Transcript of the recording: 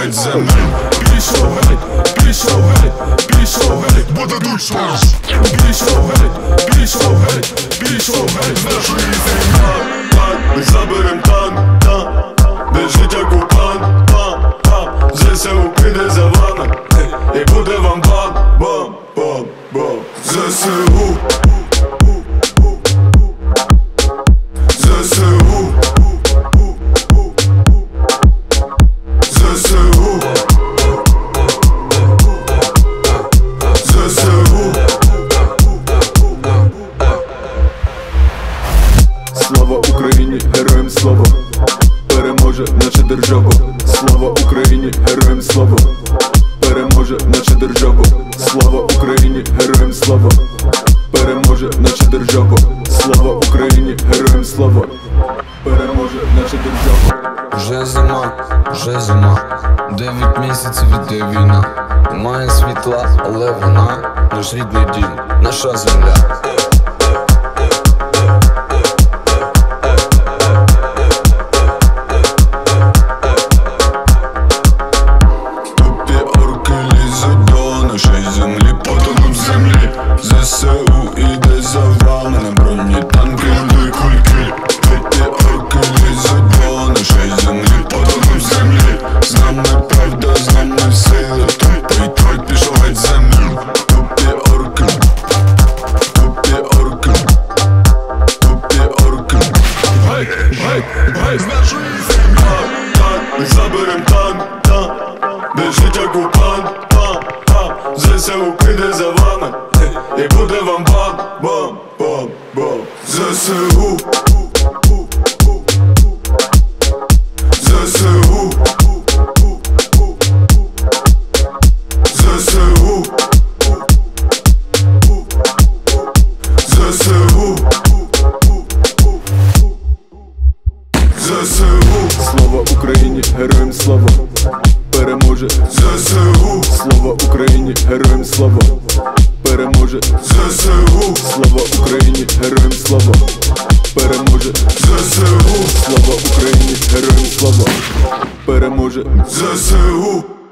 геть землю. Пішов геть, пішов геть, пішов геть, буде душа. Пішов геть, пішов геть, пішов геть з нашої землі. Ми заберем танк, біжить окупант, ЗСУ піде за вами, і буде вам бам-бам-бам-бам. ЗСУ, ЗСУ, ЗСУ, ЗСУ. Слава Україні, героям слава, переможе наша держава. Слава Україні, героям слава, переможе наша держава. Слава Україні, героям слава, переможе наша держава. Слава Україні, героям слава, переможе наша держава. Вже зима, 9 місяців іде війна. Немає світла, але вона наш рідний дім, наша земля. ЗСУ іде за вами, на броні танки, люди, кульки. Тупі орки лізуть до нашої землі, потоном землі. З нами правда, з нами сила, тупий троль пішов геть землю. Тупі орки, тупі орки, тупі орки. Геть, геть, геть з нашої землі. Ми заберем танк, біжить окупант, ЗСУ піде за вами, і буде вам бам-бам-бам-бам. ЗСУ, ЗСУ, ЗСУ, ЗСУ, ЗСУ. Слава Україні, героям слава, переможе ЗСУ. Слава Україні, героям слава, переможе ЗСУ. Слава Україні, героям слава, переможе ЗСУ. Слава Україні, героям слава, переможе ЗСУ.